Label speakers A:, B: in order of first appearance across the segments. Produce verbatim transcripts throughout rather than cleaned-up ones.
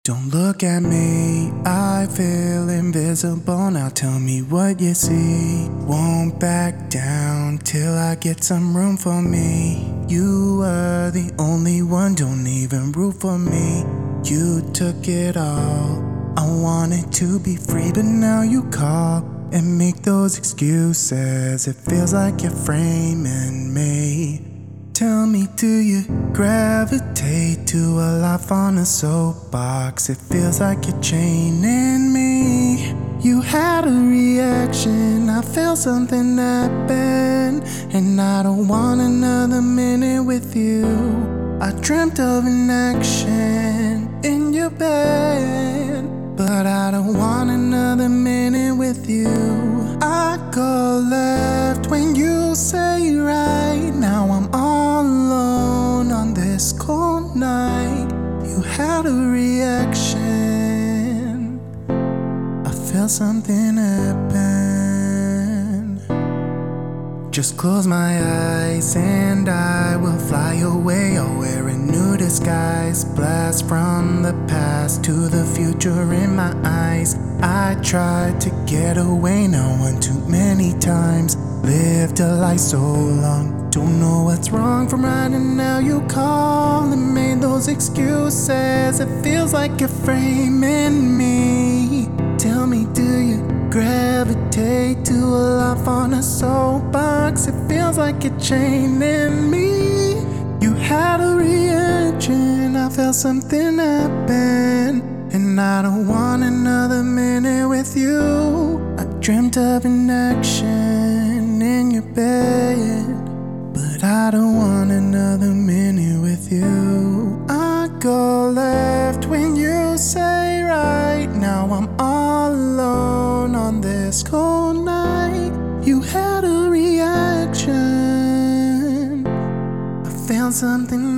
A: Don't look at me, I feel invisible. Now tell me what you see. Won't back down till I get some room for me. You were the only one, don't even root for me. You took it all, I wanted to be free, but now you call and make those excuses. It feels like you're framing me. Tell me, do you gravitate to a life on a soapbox? It feels like you're chaining me. You had a reaction, I felt something happen, and I don't want another minute with you. I dreamt of an action in your bed, but I don't want another minute with you. I go left when you say right. Now I'm all alone on this cold night. You had a reaction, I felt something happen. Just close my eyes and I will fly away. I'll wear a new disguise, blast from the past to the future in my eyes. I tried to get away now one too many times. Lived a life so long, don't know what's wrong from right, and now you call and made those excuses. It feels like you're framing me. Tell me, do you gravitate to a life on a soapbox? It feels like you're chaining me. You had a reaction, I felt something happen, and I don't want another minute with you. I dreamt of an action in your bed, but I don't want another minute with you. I go left when you say right. Now I'm all alone on this cold night. You had a reaction, I felt something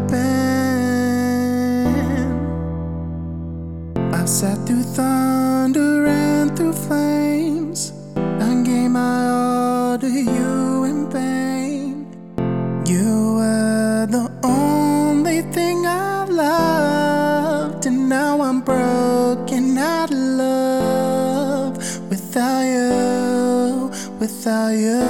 A: happen. I've sat through thunder and through flames. I gave my all to you in vain. You were the only thing I loved, and now I'm broken out of love. Without you, without you.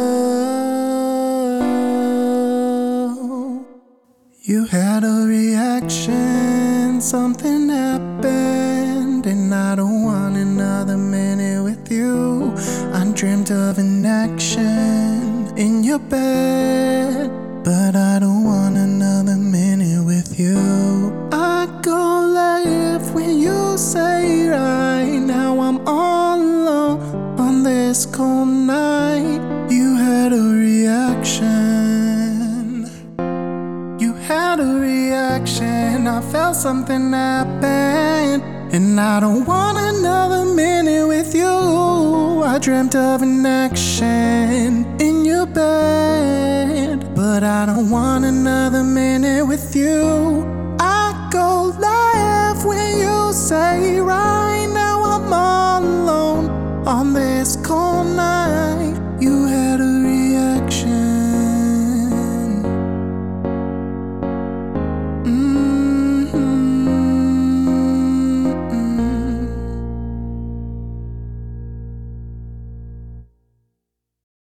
A: You had a reaction, something happened, and I don't want another minute with you. I dreamt of an action in your bed, but I don't want another minute with you. I go left when you say right. Now I'm all alone on this cold night. You had a reaction, you had a reaction, I felt something happen, and I don't want another minute with you. I dreamt of an action in your bed, but I don't want another minute with you. I go left when you say right. Now I'm all alone on this cold night.